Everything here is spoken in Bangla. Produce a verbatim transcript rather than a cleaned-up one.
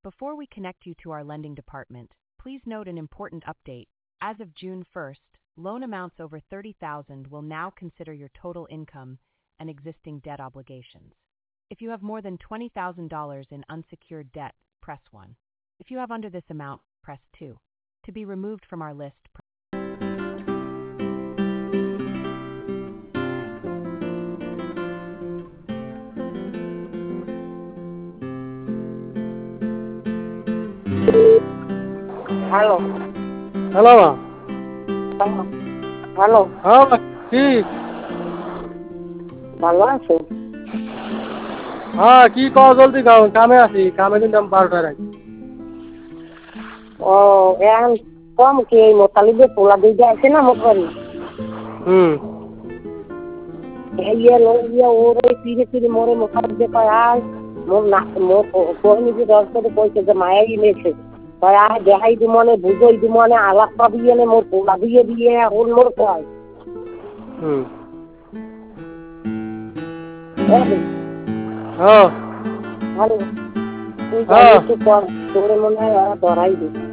Before we connect you to our lending department, please note an important update. As of June first, loan amounts over thirty thousand dollars will now consider your total income and existing debt obligations. If you have more than twenty thousand dollars in unsecured debt, press one. If you have under this amount, press two. To be removed from our list, press hello hello মা। হ্যালো হ্যাঁ মা, কি ভালো আছো? হ্যাঁ কি কও জলদি কও, কামে আছি, কামে কিন্তু আমি বারোটায় রাখি। ও এখন কম কি এই মোতালিবে পোলা দিতে আছে না মোটবাড়ি হুম ইয়ে লো ইয়ে ওরে ফিরে ফিরে মোরে মোতালিবে কয় আয় মোর না মোর কোহনি যে দশ করে কইছে যে মায়াই নেছে কয় আয় দেখাই দি মনে বুঝাই দি মনে আলাপ পাবি এনে মোর পোলা দিয়ে দিয়ে এখন মোর কয় হুম হ্যাঁ হ্যাঁ ভালো তুই জানিস তো কর তোরে মনে হয় ওরা ধরাই দিই